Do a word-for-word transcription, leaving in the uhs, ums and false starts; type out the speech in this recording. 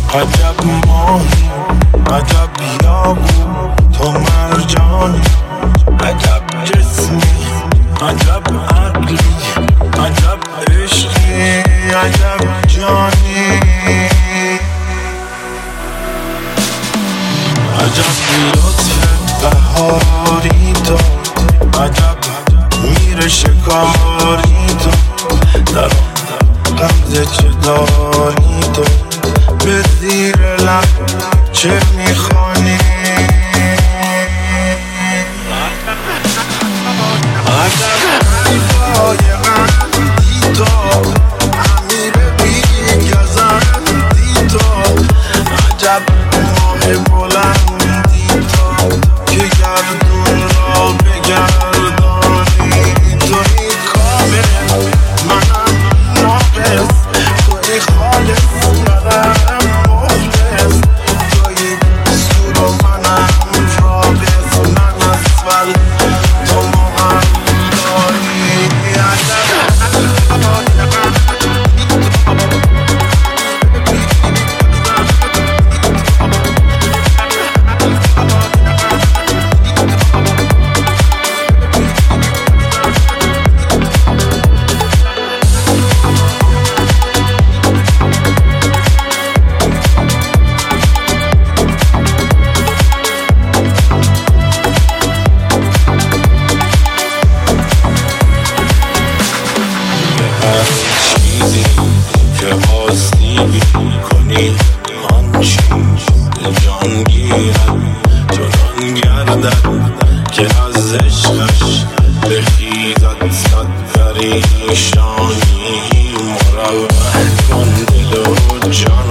عجب ماهی عجب بیابون تو مرجانی عجب جسمی عجب عقلی عجب عشقی عجب جانی عجب لطف بهاری تو عجب میره شکاری تو در آن غمزه چه داری تو به زیر لب چه میخوانی عجب حرفای قندی تو امیر بیگزندی تو عجب ماه بلندی تو که گردون را بگردانی توی کامل منم ناقص توی خالص منم مخلص توی سور و منم رابط من اسفل تو مهم داری چیزی که آسیبی کنی آن چیز جان گیرد چنان گردد که از عشقش بخیزد صد پریشانی مروح کن دل و جان